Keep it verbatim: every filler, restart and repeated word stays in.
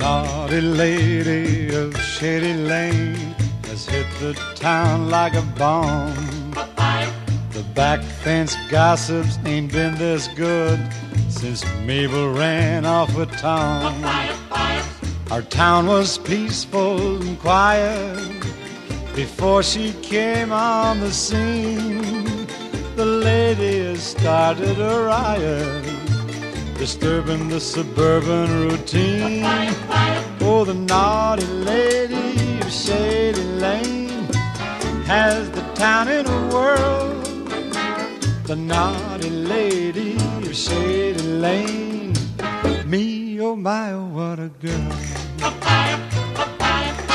naughty lady of Shady Lane has hit the town like a bomb. The back fence gossips ain't been this good since Mabel ran off with Tom. Our town was peaceful and quiet before she came on the scene. The lady has started a riot, disturbing the suburban routine. Oh, the naughty lady of Shady Lane has the town in a whirl. The naughty lady of Shady Lane, me, oh my, oh what a girl.